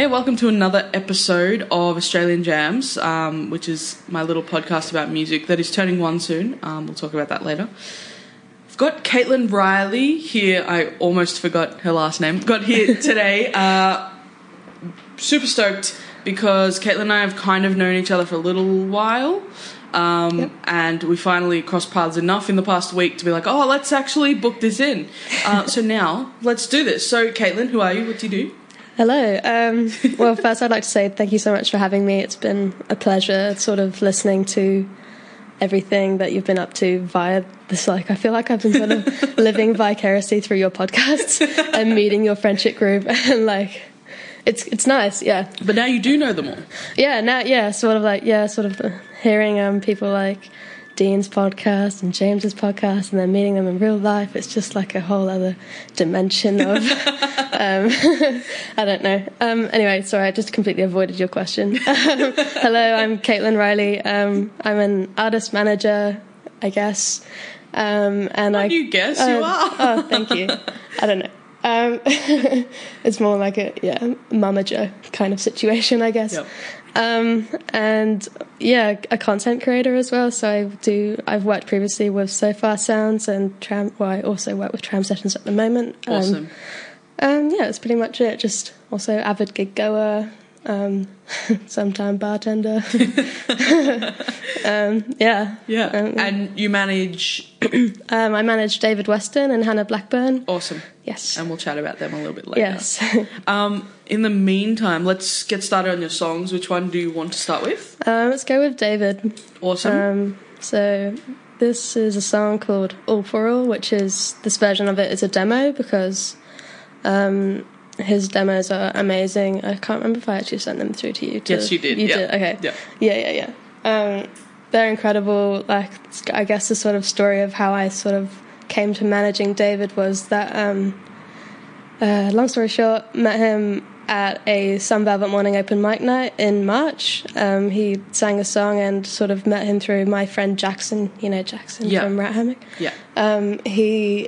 Hey, welcome to another episode of Australian Jams, which is my little podcast about music that is turning one soon. We'll talk about that later. I've got Caitlin Riley here. I almost forgot her last name. Got here today. Super stoked because Caitlin and I have kind of known each other for a little while. And we finally crossed paths enough in the past week to be like, oh, let's actually book this in. So now, let's do this. So, Caitlin, who are you? What do you do? Hello. Well, first I'd like to say thank you so much for having me. It's been a pleasure sort of listening to everything that you've been up to via this, I feel like I've been sort of living vicariously through your podcasts and meeting your friendship group, and it's nice, yeah. But now you do know them all. Yeah, now, sort of hearing people like Dean's podcast and James's podcast and then meeting them in real life. It's just like a whole other dimension of I don't know. Anyway, sorry, I just completely avoided your question. Hello, I'm Caitlin Riley. I'm an artist manager, I guess. You guess you are. Oh, thank you. I don't know. It's more like a momager kind of situation, I guess. Yep. A content creator as well. So I've worked previously with So Far Sounds and I also work with Tram Sessions at the moment. Awesome. That's pretty much it. Just also avid gig goer, sometime bartender. And you manage? I manage David Weston and Hannah Blackburn. Awesome. Yes. And we'll chat about them a little bit later. Yes. In the meantime, let's get started on your songs. Which one do you want to start with? Let's go with David. Awesome. So this is a song called All for All, which is, this version of it is a demo because his demos are amazing. I can't remember if I actually sent them through to you. Yes, you did. You did? Okay. Yeah. Yeah. They're incredible. I guess the sort of story of how I sort of came to managing David was that, long story short, met him at a Sun Velvet Morning open mic night in March. He sang a song and sort of met him through my friend Jackson. You know Jackson from Rat Hammock? Yeah. He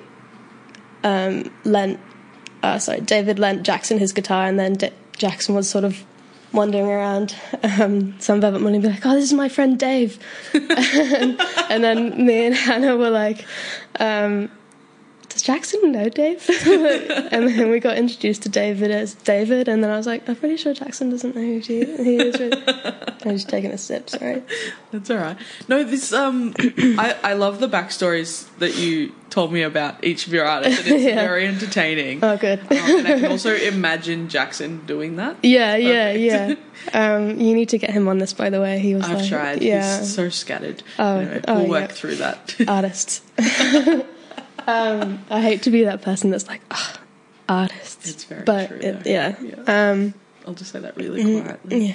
David lent Jackson his guitar, and then Jackson was sort of wandering around Sun Velvet Morning, be like, oh, this is my friend Dave. And then me and Hannah were like, does Jackson know Dave? And then we got introduced to David as David, and then I was like, I'm pretty sure Jackson doesn't know who he is. I'm just taking a sip, sorry. That's all right. No, this I love the backstories that you told me about each of your artists, and it's very entertaining. Oh, good. And I can also imagine Jackson doing that. Yeah. You need to get him on this, by the way. I've tried. Yeah. He's so scattered. We'll work through that. Artists. I hate to be that person that's like, artists. It's very but true. Yeah. I'll just say that really quietly.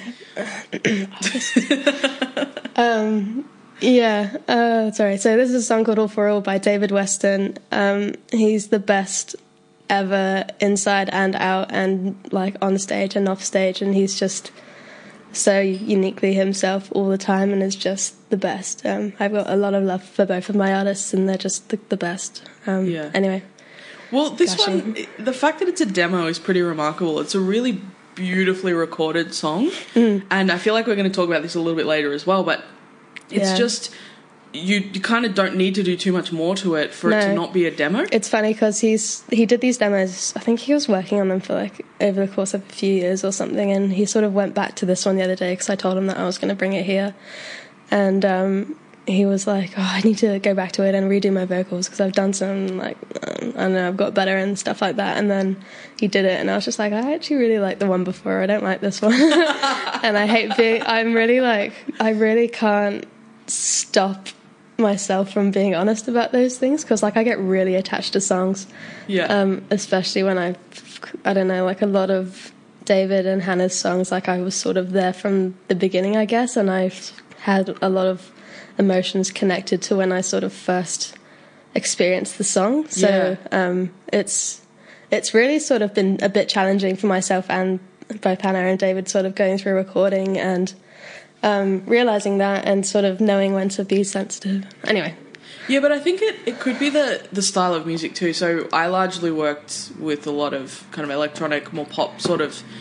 Yeah. Sorry. So this is a song called All for All by David Weston. He's the best ever inside and out, and on stage and off stage, and he's just so uniquely himself all the time, and is just the best. I've got a lot of love for both of my artists, and they're just the best. Anyway. Well, this one, the fact that it's a demo is pretty remarkable. It's a really beautifully recorded song, and I feel like we're going to talk about this a little bit later as well, but it's just, you kind of don't need to do too much more to it for it to not be a demo. It's funny because he did these demos, I think he was working on them for over the course of a few years or something, and he sort of went back to this one the other day because I told him that I was going to bring it here, and he was like, oh, I need to go back to it and redo my vocals because I've done some, I don't know, I've got better and stuff like that. And then he did it, and I was just like, I actually really like the one before. I don't like this one. And I really can't stop myself from being honest about those things because, I get really attached to songs. Yeah. Especially when I don't know, a lot of David and Hannah's songs, I was sort of there from the beginning, I guess, and I've had a lot of emotions connected to when I sort of first experienced the song. So it's really sort of been a bit challenging for myself and both Hannah and David sort of going through recording and realising that and sort of knowing when to be sensitive. Anyway. Yeah, but I think it could be the style of music too. So I largely worked with a lot of kind of electronic, more pop sort of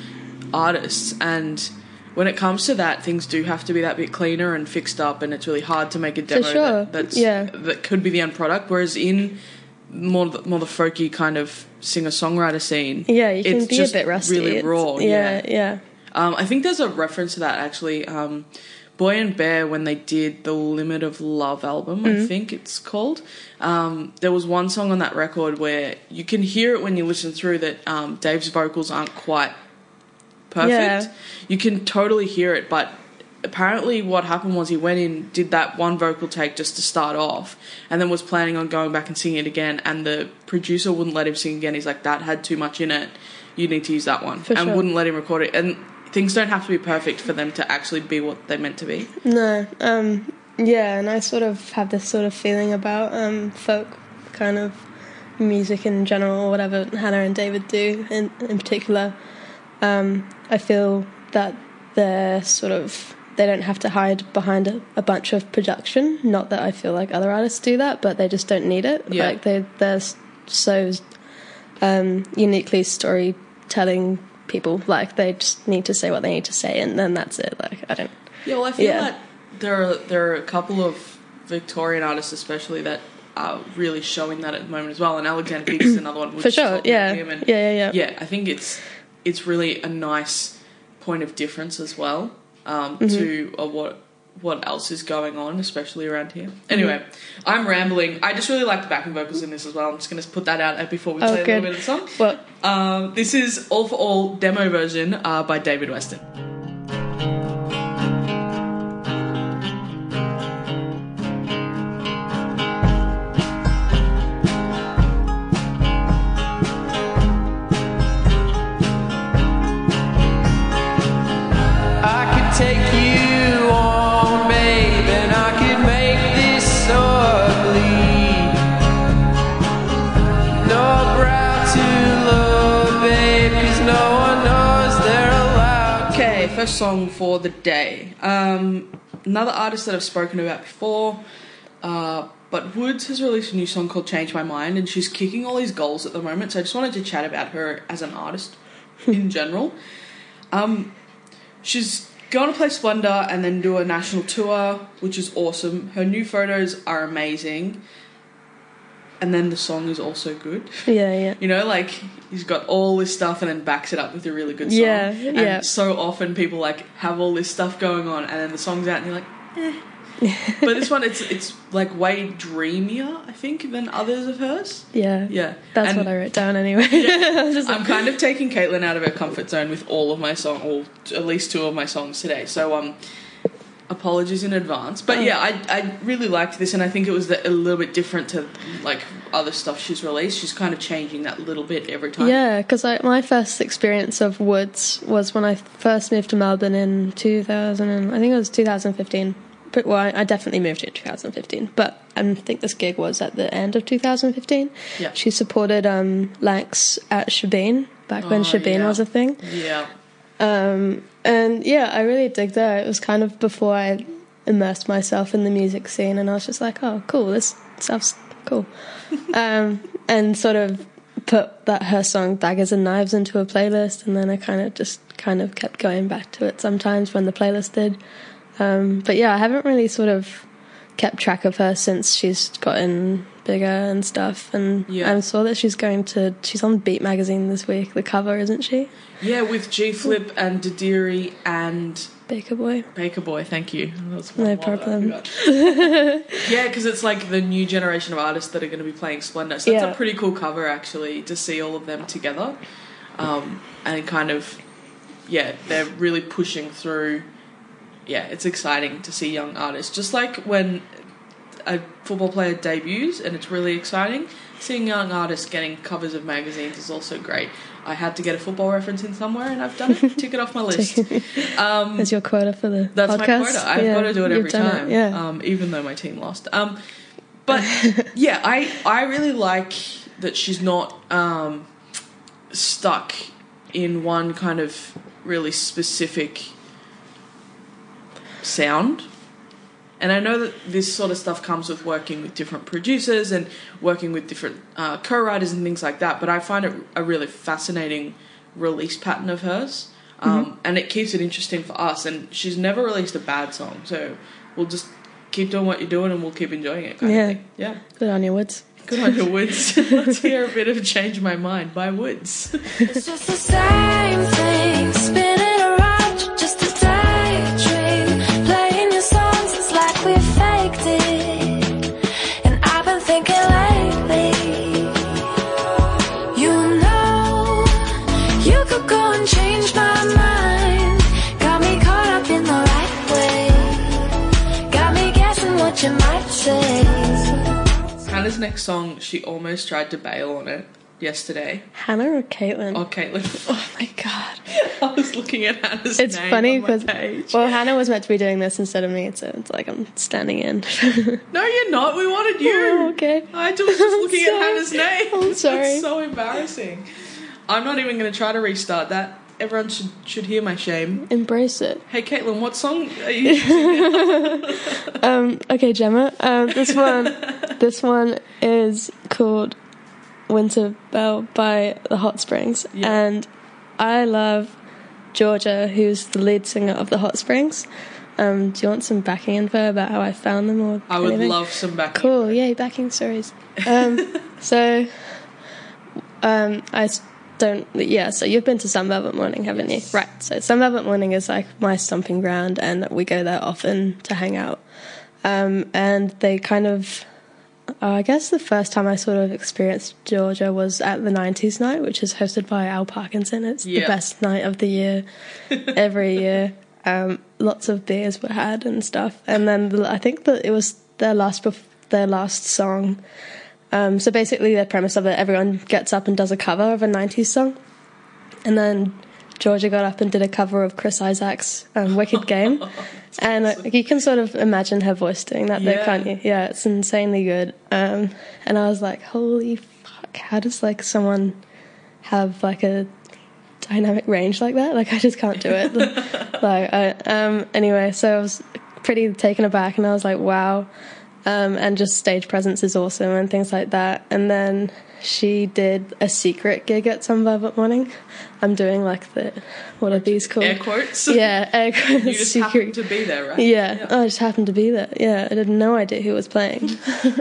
artists, and when it comes to that, things do have to be that bit cleaner and fixed up, and it's really hard to make a demo that could be the end product. Whereas in more the folky kind of singer-songwriter scene, you can be a bit rusty. Really raw. Yeah. I think there's a reference to that actually. Boy and Bear, when they did the Limit of Love album, I think it's called, there was one song on that record where you can hear it when you listen through that Dave's vocals aren't quite perfect. Yeah. You can totally hear it, but apparently what happened was he went in, did that one vocal take just to start off, and then was planning on going back and singing it again, and the producer wouldn't let him sing again. He's like, that had too much in it, you need to use that one. Wouldn't let him record it. And things don't have to be perfect for them to actually be what they're meant to be. No. And I sort of have this sort of feeling about folk kind of music in general, or whatever Hannah and David do in particular. I feel that they don't have to hide behind a bunch of production. Not that I feel like other artists do that, but they just don't need it. Yeah. Like they're so uniquely storytelling people. Like they just need to say what they need to say, and then that's it. Like I don't. Yeah, well, I feel like there are a couple of Victorian artists, especially, that are really showing that at the moment as well. And Alexander Hicks is another one. For sure. Yeah. Yeah. I think it's really a nice point of difference as well. To what else is going on, especially around here. Anyway, I'm rambling. I just really like the backing vocals in this as well. I'm just going to put that out before we play a little bit of the song. What? This is All for All demo version by David Weston. First song for the day. Another artist that I've spoken about before, but Woods has released a new song called Change My Mind, and she's kicking all these goals at the moment, so I just wanted to chat about her as an artist in general. She's going to play Splendour and then do a national tour, which is awesome. Her new photos are amazing. And then the song is also good. Yeah. You know, like, he's got all this stuff and then backs it up with a really good song. Yeah. And so often people, like, have all this stuff going on and then the song's out and you're like, eh. But this one, it's like, way dreamier, I think, than others of hers. Yeah. That's what I wrote down anyway. Yeah. I'm kind of taking Caitlin out of her comfort zone with all of my songs, or at least two of my songs today. So, apologies in advance, but I really liked this, and I think it was a little bit different to like other stuff she's released. She's kind of changing that little bit every time. Yeah, because my first experience of Woods was when I first moved to Melbourne in 2015. But I definitely moved in 2015, but I think this gig was at the end of 2015. Yeah, she supported Lanx at Shebeen back when Shebeen was a thing. Yeah. And I really dig that. It was kind of before I immersed myself in the music scene, and I was just like, oh, cool, this stuff's cool. And sort of put her song Daggers and Knives into a playlist, and then I kind of kept going back to it sometimes when the playlist did. But I haven't really sort of kept track of her since she's gotten bigger and stuff, and I saw that she's on Beat magazine this week, the cover, isn't she? Yeah, with G Flip and Didiri and Baker Boy, thank you. No problem. Yeah, because it's like the new generation of artists that are going to be playing Splendour, so that's a pretty cool cover actually, to see all of them together, and kind of they're really pushing through. It's exciting to see young artists, just like when a football player debuts, and it's really exciting. Seeing young artists getting covers of magazines is also great. I had to get a football reference in somewhere, and I've done it. Tick it off my list. That's your quota for the That's podcast. My quota. I've got to do it every time, even though my team lost. But I really like that she's not stuck in one kind of really specific sound. And I know that this sort of stuff comes with working with different producers and working with different co-writers and things like that, but I find it a really fascinating release pattern of hers. and it keeps it interesting for us. And she's never released a bad song, so we'll just keep doing what you're doing and we'll keep enjoying it kind of thing. Yeah. Good on you, Woods. Good on your Woods. Let's hear a bit of Change My Mind by Woods. It's just the same thing, spinning around, just a daydream. Playing your songs, it's like we faked it. And I've been thinking lately, you know, you could go and change my mind. Got me caught up in the right way. Got me guessing what you might say. Hannah's next song, she almost tried to bail on it yesterday. Hannah or Caitlin? Oh, Caitlin. Oh my god. I was looking at Hannah's It's name funny on my because, page. well, Hannah was meant to be doing this instead of me, so it's like I'm standing in. No, you're not. We wanted you. Oh, okay. I was just looking at sorry. Hannah's name. I'm sorry. That's so embarrassing. I'm not even going to try to restart that. Everyone should hear my shame. Embrace it. Hey, Caitlin, what song are you choosing? Okay, Gemma. This one is called Winter Bell by the Hot Springs, and I love Georgia, who's the lead singer of the Hot Springs. Do you want some backing info about how I found them, or I would anything? love some backing. Cool, yay, backing stories. So you've been to Sun Velvet Morning, haven't you? Right, so Sun Velvet Morning is like my stomping ground, and we go there often to hang out. And they kind of, I guess the first time I sort of experienced Georgia was at the 90s night, which is hosted by Al Parkinson. It's the best night of the year, every year. Lots of beers were had and stuff. And then I think that it was their last song. So basically the premise of it, everyone gets up and does a cover of a 90s song. And then Georgia got up and did a cover of Chris Isaak's Wicked Game. And awesome. You can sort of imagine her voice doing that though, can't you? Yeah, it's insanely good. And I was like, holy fuck, how does like someone have like a dynamic range like that? Like I just can't do it. Anyway, so I was pretty taken aback and I was like, wow. And just stage presence is awesome and things like that. And then she did a secret gig at Sun Velvet Morning. I'm doing like what are these called? Air quotes? Yeah, air quotes. You just happened to be there, right? Yeah. Oh, I just happened to be there. Yeah, I had no idea who was playing.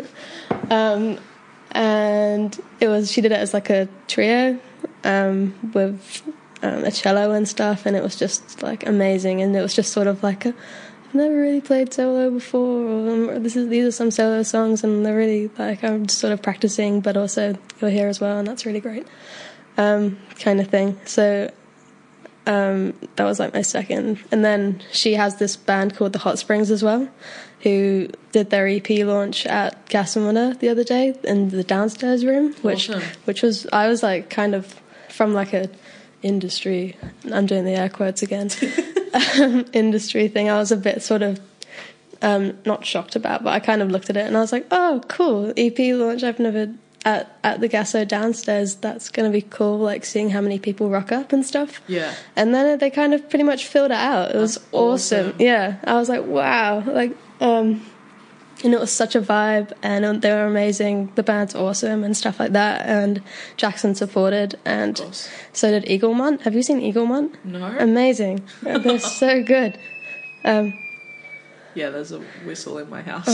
And she did it as like a trio with a cello and stuff, and it was just like amazing. And it was just sort of like I've never really played solo before, or these are some solo songs, and they're really like I'm just sort of practicing, but also you're here as well, and that's really great, kind of thing. So that was like my second, and then she has this band called the Hot Springs as well, who did their EP launch at Gasamuna the other day in the downstairs room, which was I was like kind of from like a industry. I'm doing the air quotes again. Industry thing I was a bit sort of not shocked about, but I kind of looked at it and I was like, oh cool, EP launch. I've never at the Gasso downstairs, that's gonna be cool, like seeing how many people rock up and stuff. Yeah. And then they kind of pretty much filled it out. It was awesome. Yeah, I was like, wow, like and it was such a vibe, and they were amazing. The band's awesome and stuff like that, and Jackson supported, and so did Eaglemont. Have you seen Eaglemont? No. Amazing. They're so good. Yeah, there's a whistle in my house.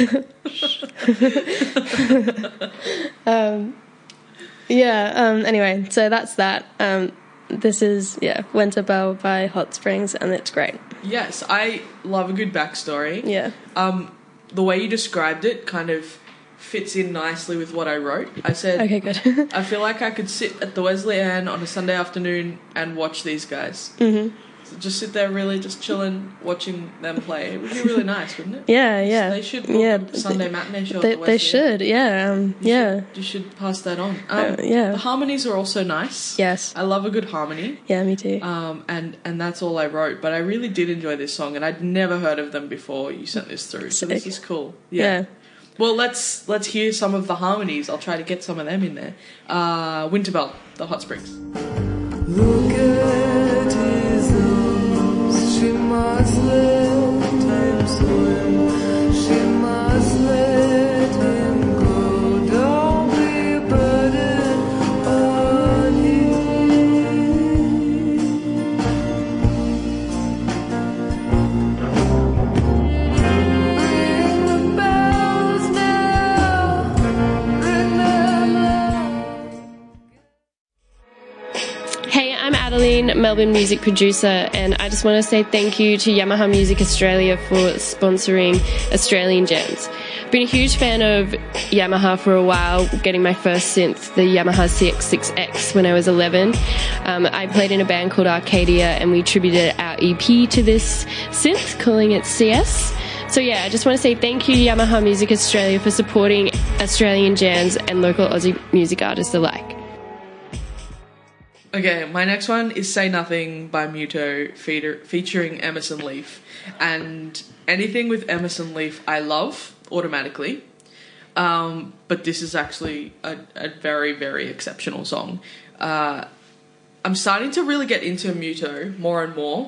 Anyway, so that's that. This is Winter Bell by Hot Springs, and it's great. Yes, I love a good backstory. Yeah. The way you described it kind of fits in nicely with what I wrote. I said, okay, good. I feel like I could sit at the Wesleyan on a Sunday afternoon and watch these guys. Mm-hmm. So just sit there really just chilling, watching them play. It would be really nice, wouldn't it? Yeah. They should book a Sunday matinee show at the Wesleyan. They should, yeah. You should pass that on. Yeah. The harmonies are also nice. Yes. I love a good harmony. Yeah, me too. And that's all I wrote. But I really did enjoy this song, and I'd never heard of them before you sent this through. So this is cool. Yeah. Well, let's hear some of the harmonies. I'll try to get some of them in there. Winterbell, the Hot Springs. Look at his arms, she must let him swim, she must let him go, don't be a burden on him. Melbourne music producer, and I just want to say thank you to Yamaha Music Australia for sponsoring Australian Jams. I've been a huge fan of Yamaha for a while, getting my first synth, the Yamaha CX6X, when I was 11. I played in a band called Arcadia, and we attributed our EP to this synth, calling it CS. So yeah, I just want to say thank you, Yamaha Music Australia, for supporting Australian jams and local Aussie music artists alike. Okay, my next one is Say Nothing by Muto featuring Emerson Leaf. And anything with Emerson Leaf I love automatically. But this is actually a very, very exceptional song. I'm starting to really get into Muto more and more.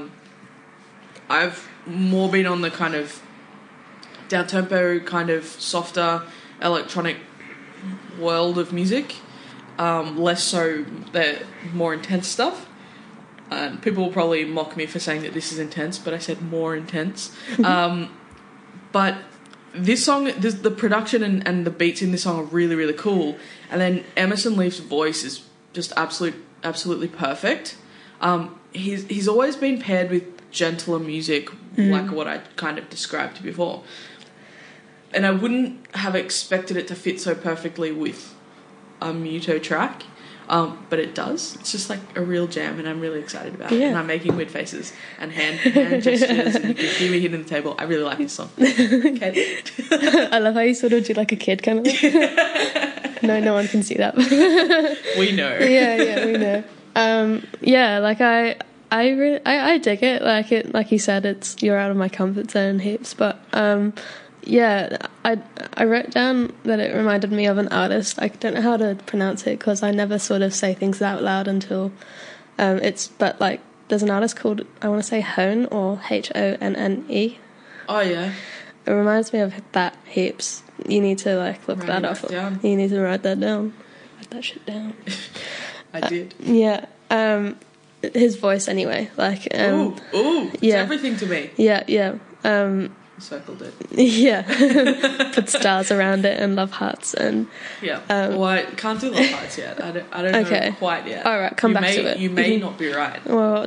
I've more been on the kind of down-tempo, kind of softer electronic world of music. Less so the more intense stuff. And people will probably mock me for saying that this is intense, but I said more intense. But this song, the production and the beats in this song are really, really cool. And then Emerson Leaf's voice is just absolutely perfect. He's always been paired with gentler music, like what I kind of described before. And I wouldn't have expected it to fit so perfectly with a Muto track, but it does. It's just like a real jam, and I'm really excited about it. And I'm making weird faces and hand gestures, and you can hear me hitting the table. I really like this song. Okay. I love how you sort of do like a kid kind of like. No one can see that. We know. Yeah, we know. Yeah, like I dig it. Like you said, you're out of my comfort zone heaps, but yeah, I wrote down that it reminded me of an artist. I don't know how to pronounce it because I never sort of say things out loud until but like there's an artist called, I want to say Hone, or Honne. Oh yeah. It reminds me of that heaps. You need to like look that up. You need to write that down. Write that shit down. I did. Yeah. His voice anyway. Like it's everything to me. Yeah. Circled it. Yeah. Put stars around it and love hearts and well, I can't do love hearts yet. I don't know quite yet. All right, come back to it. You may not be right. Well,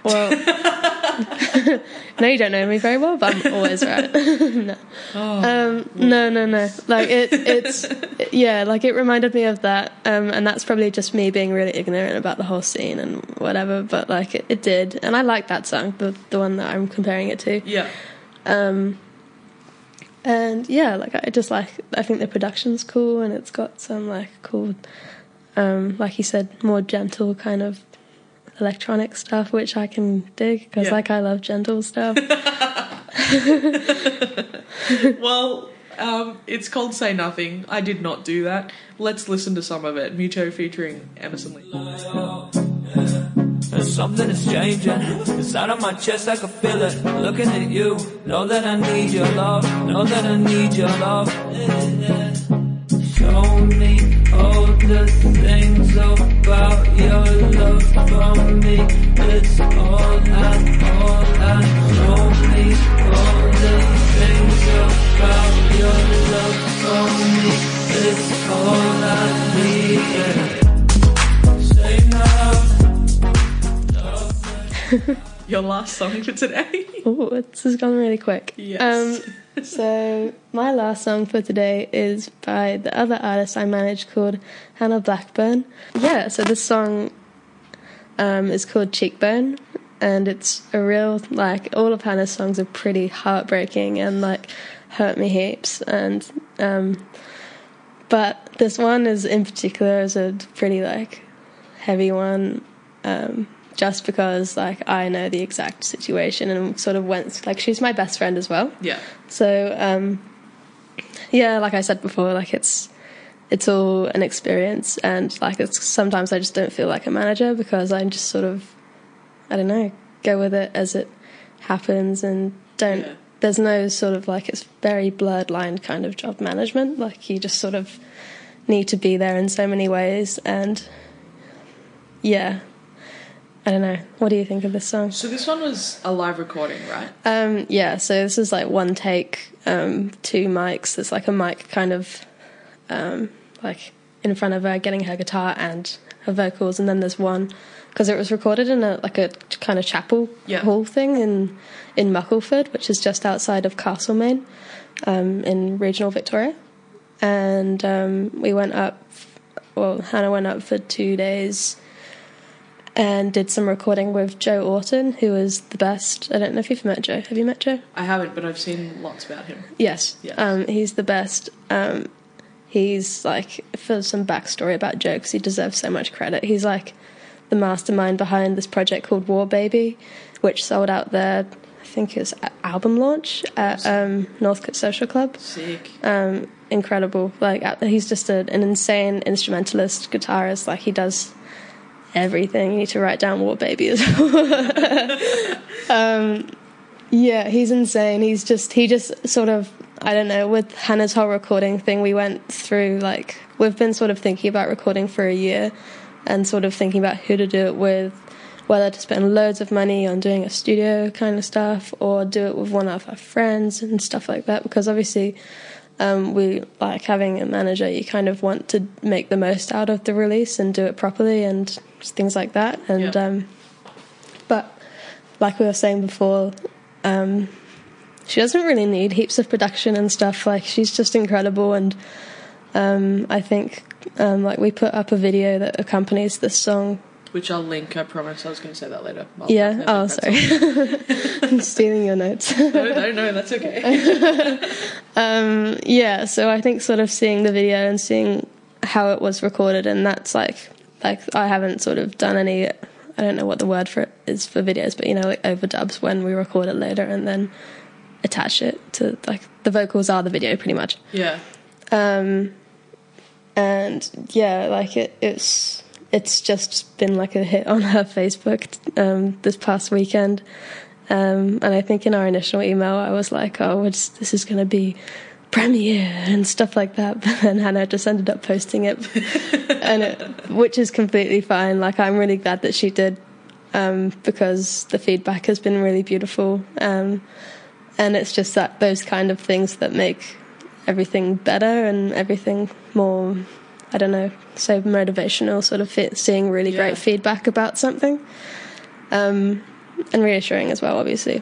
no, you don't know me very well, but I'm always right. No. No. Like it's like it reminded me of that, and that's probably just me being really ignorant about the whole scene and whatever. But like it did, and I like that song, the one that I'm comparing it to. Yeah. And yeah, like I think the production's cool, and it's got some like cool, like you said, more gentle kind of electronic stuff, which I can dig because like I love gentle stuff. Well, it's called Say Nothing. I did not do that. Let's listen to some of it. Muto featuring Emerson Leaf. There's something that's changing inside of my chest, I can feel it. Looking at you, know that I need your love. Know that I need your love. Show me all the things about your love for me. It's all I show me all the things about your love for me. It's all I need. Say no. Your last song for today? Oh, this has gone really quick. Yes. So my last song for today is by the other artist I manage called Hannah Blackburn. Yeah, so this song is called Cheekbone, and it's a real, like, all of Hannah's songs are pretty heartbreaking and like hurt me heaps, and but this one is in particular is a pretty like heavy one. Just because, like, I know the exact situation and sort of went, like, she's my best friend as well. Yeah. So, yeah, like I said before, like, it's all an experience, and, like, it's sometimes I just don't feel like a manager because I just sort of, I don't know, go with it as it happens and there's no sort of, like, it's very blurred line kind of job management. Like, you just sort of need to be there in so many ways, and, yeah. I don't know. What do you think of this song? So this one was a live recording, right? Yeah, so this is like one take, 2 mics. There's like a mic kind of like in front of her getting her guitar and her vocals, and then there's one because it was recorded in a kind of chapel Yeah. hall thing in Muckleford, which is just outside of Castlemaine, in regional Victoria. And we went up. Well, Hannah went up for 2 days and did some recording with Joe Orton, who is the best. I don't know if you've met Joe. Have you met Joe? I haven't, but I've seen lots about him. Yes. Yes. He's the best. He's like, for some backstory about Joe, 'cause he deserves so much credit. He's like the mastermind behind this project called War Baby, which sold out their, I think it was album launch at Northcote Social Club. Sick. Incredible. Like, he's just an insane instrumentalist, guitarist. Like, he does everything. You need to write down War Baby as well. Yeah, he's insane. He just sort of, I don't know, with Hannah's whole recording thing, we went through, like, we've been sort of thinking about recording for a year and sort of thinking about who to do it with, whether to spend loads of money on doing a studio kind of stuff or do it with one of our friends and stuff like that, because obviously we like having a manager. You kind of want to make the most out of the release and do it properly and things like that. And Yeah. but like we were saying before, she doesn't really need heaps of production and stuff. Like, she's just incredible. And I think like we put up a video that accompanies this song. Which I'll link, I promise. I was going to say that later. Yeah. Oh, sorry. I'm stealing your notes. No, that's okay. Yeah, so I think sort of seeing the video and seeing how it was recorded, and that's like I haven't sort of done any, I don't know what the word for it is for videos, but, you know, like overdubs when we record it later and then attach it to, like, the vocals are the video pretty much. Yeah. And yeah, like it's just been like a hit on her Facebook this past weekend. And I think in our initial email I was like, oh, this is going to be premiere and stuff like that. But then Hannah just ended up posting it, which is completely fine. Like, I'm really glad that she did, because the feedback has been really beautiful. And it's just that those kind of things that make everything better and everything more, I don't know, so motivational, sort of seeing really great feedback about something. And reassuring as well, obviously.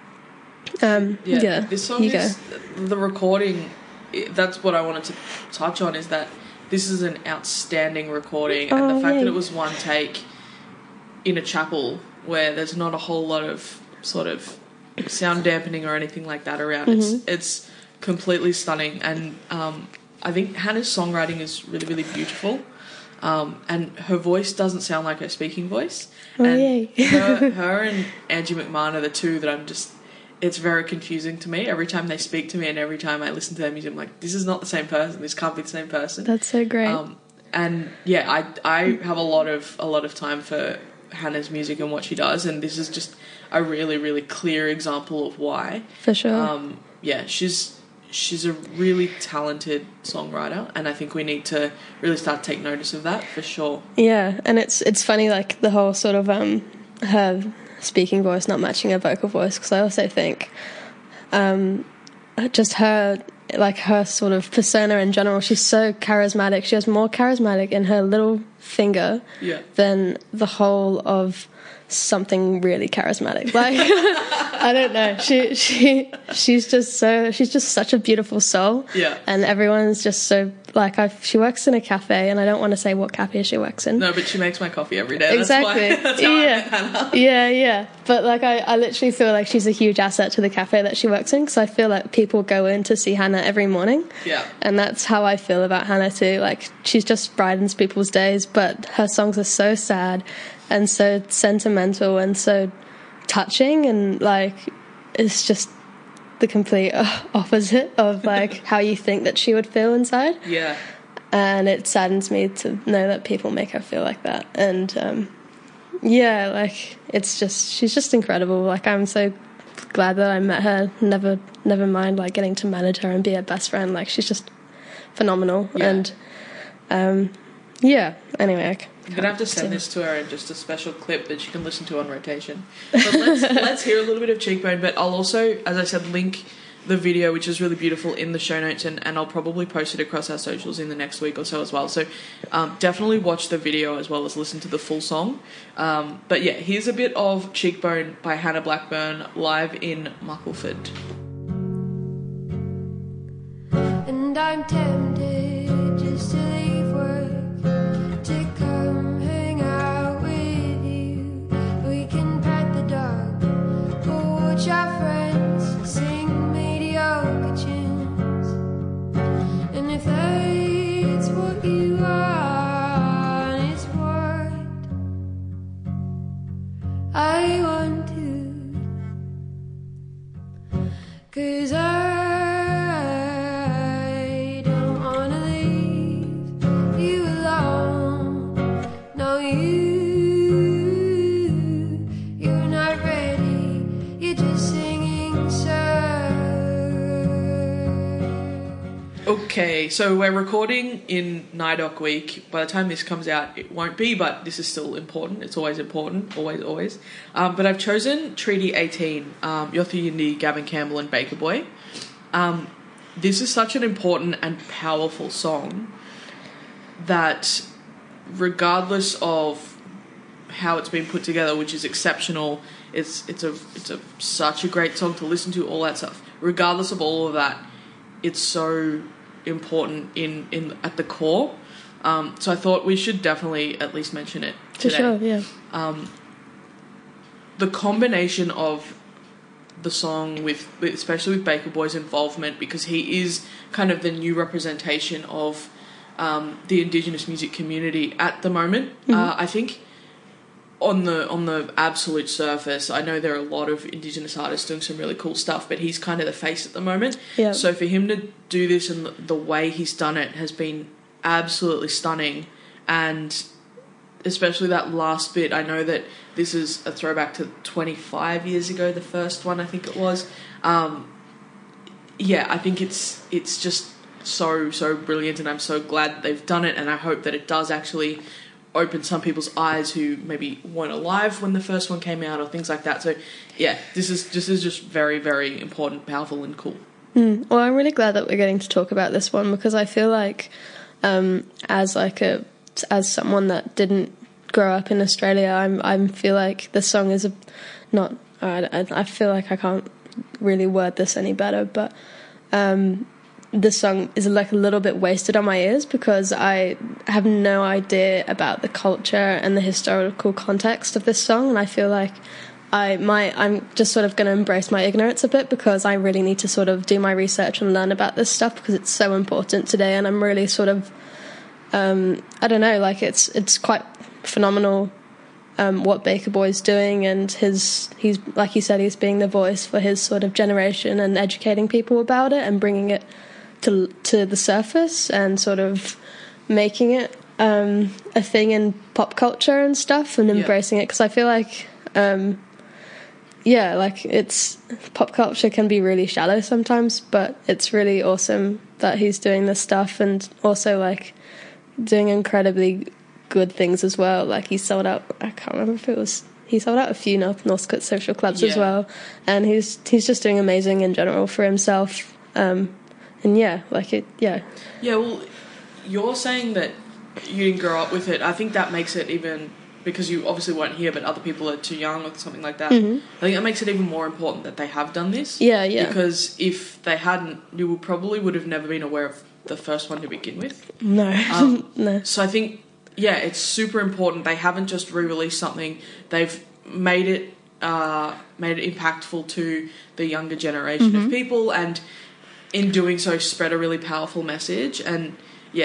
This song is the recording. That's what I wanted to touch on, is that this is an outstanding recording, and the fact that it was one take in a chapel where there's not a whole lot of sort of sound dampening or anything like that around. It's completely stunning, and I think Hannah's songwriting is really, really beautiful. And her voice doesn't sound like her speaking voice. Her and Angie McMahon are the two that it's very confusing to me every time they speak to me, and every time I listen to their music I'm like, this is not the same person, this can't be the same person. That's so great. And yeah, I have a lot of time for Hannah's music and what she does, and this is just a really, really clear example of why. For sure. She's a really talented songwriter, and I think we need to really start to take notice of that, for sure. Yeah, and it's funny, like, the whole sort of her speaking voice not matching her vocal voice, because I also think just her, like, her sort of persona in general, she's so charismatic. She has more charismatic in her little finger than the whole of something really charismatic. Like, I don't know. She's just such a beautiful soul. Yeah. And everyone's just so, like, she works in a cafe, and I don't want to say what cafe she works in. No, but she makes my coffee every day. Exactly. That's how I met Hannah. Yeah. But, like, I literally feel like she's a huge asset to the cafe that she works in, because I feel like people go in to see Hannah every morning. Yeah. And that's how I feel about Hannah too. Like, she's just brightens people's days, but her songs are so sad and so sentimental and so touching, and, like, it's just the complete opposite of, like, how you think that she would feel inside. Yeah. And it saddens me to know that people make her feel like that. And like, she's just incredible. Like, I'm so glad that I met her. Never mind, like, getting to manage her and be her best friend. Like, she's just phenomenal. Yeah. And anyway, I'm gonna have to send this to her in just a special clip that she can listen to on rotation. But let's hear a little bit of Cheekbone. But I'll also, as I said, link the video, which is really beautiful, in the show notes, and I'll probably post it across our socials in the next week or so as well. So definitely watch the video as well as listen to the full song. But yeah, here's a bit of Cheekbone by Hannah Blackburn live in Muckleford. And I'm tempted just to leave work to come hang out with you. We can pet the dog or watch our friends sing mediocre tunes. And if that's what you want, it's what I want to. 'Cause I don't wanna leave you alone. No, you're not ready. You're just singing, sir. Okay, so we're recording in NIDOC week. By the time this comes out, it won't be, but this is still important. It's always important, always. But I've chosen Treaty 18, Yothu Yindi, Gavin Campbell and Baker Boy. This is such an important and powerful song that regardless of how it's been put together, which is exceptional, it's such a great song to listen to, all that stuff. Regardless of all of that, it's so important in at the core. So I thought we should definitely at least mention it For today. sure, yeah. The combination of the song with especially with Baker Boy's involvement, because he is kind of the new representation of the Indigenous music community at the moment. I think on the absolute surface, I know there are a lot of Indigenous artists doing some really cool stuff, but he's kind of the face at the moment. Yeah. So for him to do this and the way he's done it has been absolutely stunning. And especially that last bit, I know that this is a throwback to 25 years ago, the first one I think it was. Yeah, I think it's just so brilliant, and I'm so glad that they've done it, and I hope that it does actually open some people's eyes who maybe weren't alive when the first one came out or things like that. So yeah, this is just very, very important, powerful and cool. Well, I'm really glad that we're getting to talk about this one, because I feel like as someone that didn't grow up in Australia, I feel like this song is I feel like I can't really word this any better, but this song is like a little bit wasted on my ears because I have no idea about the culture and the historical context of this song, and I feel like I'm just sort of going to embrace my ignorance a bit, because I really need to sort of do my research and learn about this stuff, because it's so important today, and I'm really sort of I don't know, like it's quite phenomenal what Baker Boy's doing, and he's like you said, he's being the voice for his sort of generation and educating people about it and bringing it to the surface and sort of making it a thing in pop culture and stuff, and embracing it, because I feel like like it's pop culture can be really shallow sometimes, but it's really awesome that he's doing this stuff, and also like doing incredibly good things as well. Like he sold out, I can't remember if it was, he sold out a few Northcote social clubs as well, and he's just doing amazing in general for himself. Well, you're saying that you didn't grow up with it. I think that makes it even, because you obviously weren't here, but other people are too young or something like that. I think that makes it even more important that they have done this. Yeah. Because if they hadn't, you would have never been aware of the first one to begin with. No. No. So I think, it's super important. They haven't just re-released something. They've made it impactful to the younger generation of people, and in doing so spread a really powerful message. And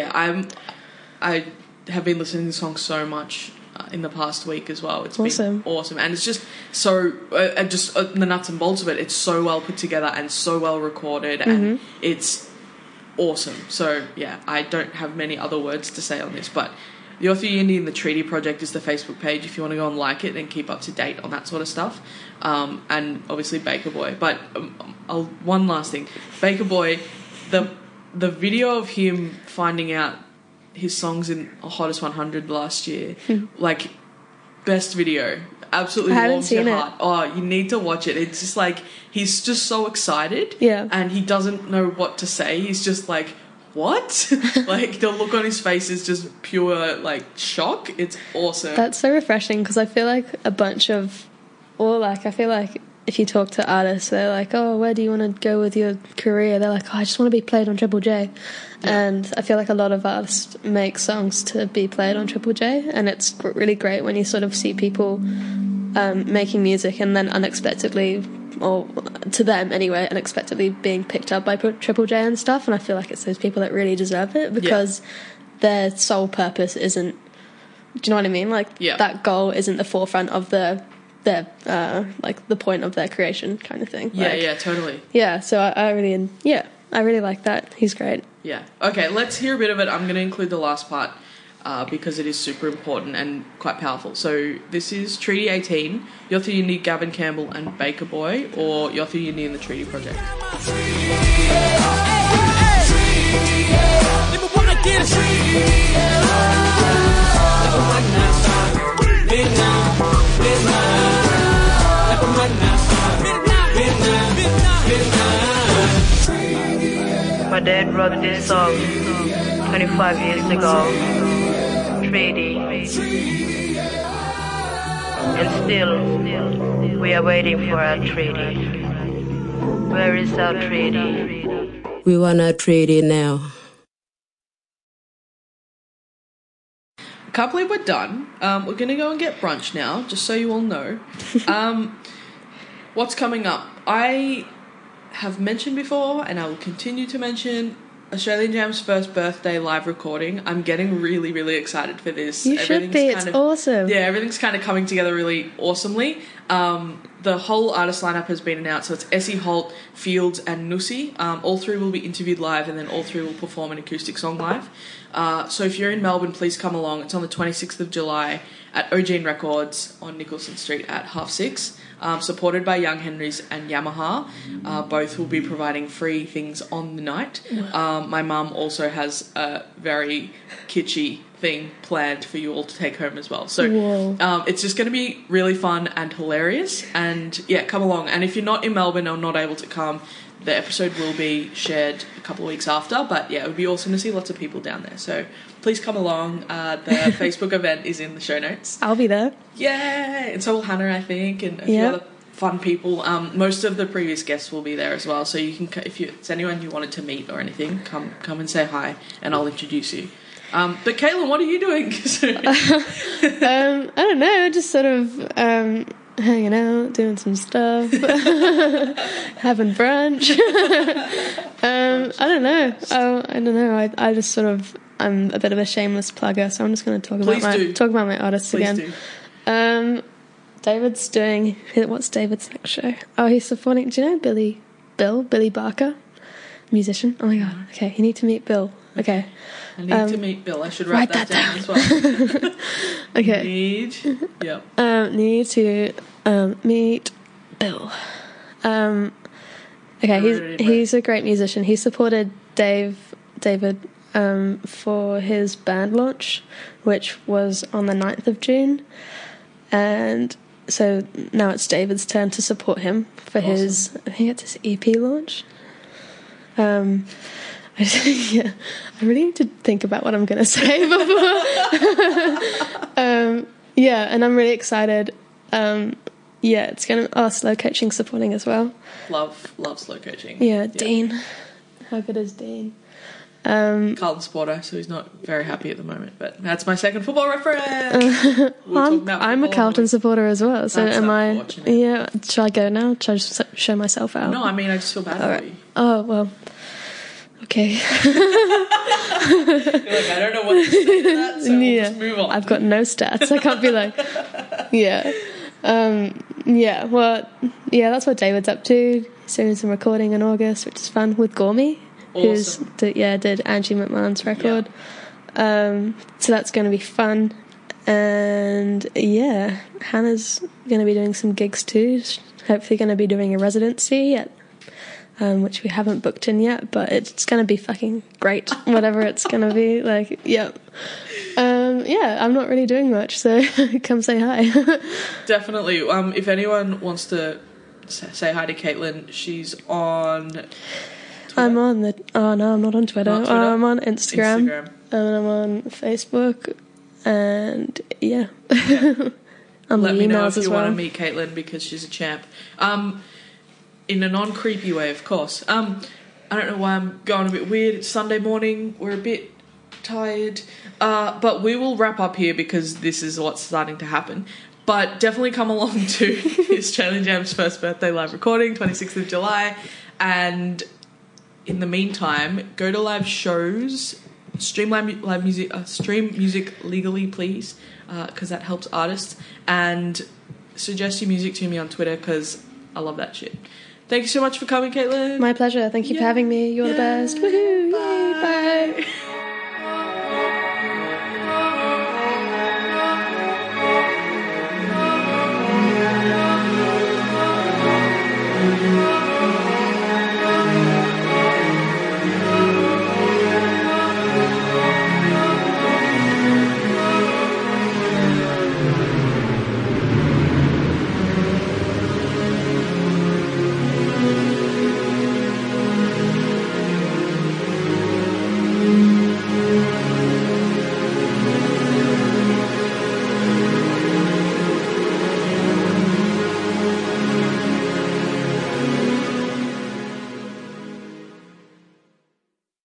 I have been listening to the song so much in the past week as well. It's been awesome, and it's just so the nuts and bolts of it, it's so well put together and so well recorded, and it's awesome. So I don't have many other words to say on this, but the Yothu Yindi and the Treaty Project is the Facebook page if you want to go and like it and keep up to date on that sort of stuff. And obviously Baker Boy. But one last thing. Baker Boy, the video of him finding out his songs in Hottest 100 last year, like, best video. Absolutely I haven't warms your seen it. heart. Oh, you need to watch it. It's just like he's just so excited. Yeah. And he doesn't know what to say. He's just like, what? Like the look on his face is just pure like shock. It's awesome. That's so refreshing because I feel like I feel like if you talk to artists, they're like, oh, where do you want to go with your career? They're like, oh, I just want to be played on Triple J. And I feel like a lot of artists make songs to be played on Triple J, and it's really great when you sort of see people making music and then unexpectedly, or to them anyway, unexpectedly being picked up by Triple J and stuff. And I feel like it's those people that really deserve it because their sole purpose isn't, do you know what I mean? Like that goal isn't the forefront of their like the point of their creation kind of thing. Yeah, totally. Yeah, so I really like that. He's great. Yeah. Okay, let's hear a bit of it. I'm going to include the last part because it is super important and quite powerful. So this is Treaty 18, Yothu Yindi, Gavin Campbell and Baker Boy, or Yothu Yindi and the Treaty Project. My dad wrote this song 25 years ago, Treaty. And still, we are waiting for our treaty. Where is our treaty? We want our treaty now. Can't believe we're done. We're going to go and get brunch now, just so you all know. What's coming up? I have mentioned before, and I will continue to mention, Australian Jam's first birthday live recording. I'm getting really, really excited for this. You should be. It's awesome. Yeah, everything's kind of coming together really awesomely. The whole artist lineup has been announced, so it's Essie Holt, Fields and Nusi. All three will be interviewed live, and then all three will perform an acoustic song live. So if you're in Melbourne, please come along. It's on the 26th of July at Ogene Records on Nicholson Street at 6:30. Supported by Young Henrys and Yamaha. Both will be providing free things on the night. My mum also has a very kitschy thing planned for you all to take home as well. So it's just going to be really fun and hilarious. And yeah, come along. And if you're not in Melbourne or not able to come, the episode will be shared a couple of weeks after. But yeah, it would be awesome to see lots of people down there. So please come along. The Facebook event is in the show notes. I'll be there. Yeah, and so will Hannah, I think, and a few other fun people. Most of the previous guests will be there as well. So you can, if it's anyone you wanted to meet or anything, come and say hi, and I'll introduce you. But Caitlin, what are you doing? I don't know, just sort of hanging out, doing some stuff, having brunch. I don't know. I just sort of, I'm a bit of a shameless plugger, so I'm just going to talk about my artists again. David's doing, what's David's next show? Oh, he's supporting, do you know Billy Barker? Musician. Oh my god. Okay, you need to meet Bill. Okay. I need to meet Bill. I should write that down as well. Okay. Need to meet Bill. Okay, he's a great musician. He supported David for his band launch, which was on the 9th of June. And so now it's David's turn to support him for his, I think it's his EP launch. I really need to think about what I'm going to say before. And I'm really excited. It's going to Slow Coaching supporting as well. Love Slow Coaching. Yeah, Dean. How good is Dean? Carlton supporter, so he's not very happy at the moment, but that's my second football reference. I'm a Carlton supporter as well, so that's am I? Yeah, should I go now? Should I just show myself out? No, I mean, I just feel bad for you. Oh, well, okay. You're like, I don't know what to say to that, so we'll just move on. I've got no stats. I can't be like, that's what David's up to. He's doing some recording in August, which is fun, with Gormy. Awesome. Did Angie McMahon's record. So that's going to be fun. And Hannah's going to be doing some gigs too. Hopefully going to be doing a residency which we haven't booked in yet, but it's going to be fucking great, whatever it's going to be. Yeah, I'm not really doing much, so come say hi. Definitely. If anyone wants to say hi to Caitlin, she's on Twitter. I'm on the... Oh, no, I'm not on Twitter. Not Twitter? I'm on Instagram. And I'm on Facebook. And, yeah. On Let the me know emails if as you well. want to meet Caitlin because she's a champ. In a non-creepy way, of course. I don't know why I'm going a bit weird. It's Sunday morning. We're a bit tired. But we will wrap up here because this is what's starting to happen. But definitely come along to Australian Jam's first birthday live recording, 26th of July. And in the meantime, go to live shows, stream live music, stream music legally, please, because that helps artists. And suggest your music to me on Twitter because I love that shit. Thank you so much for coming, Caitlin. My pleasure. Thank you for having me. You're the best. Woohoo! Bye. Yay, bye.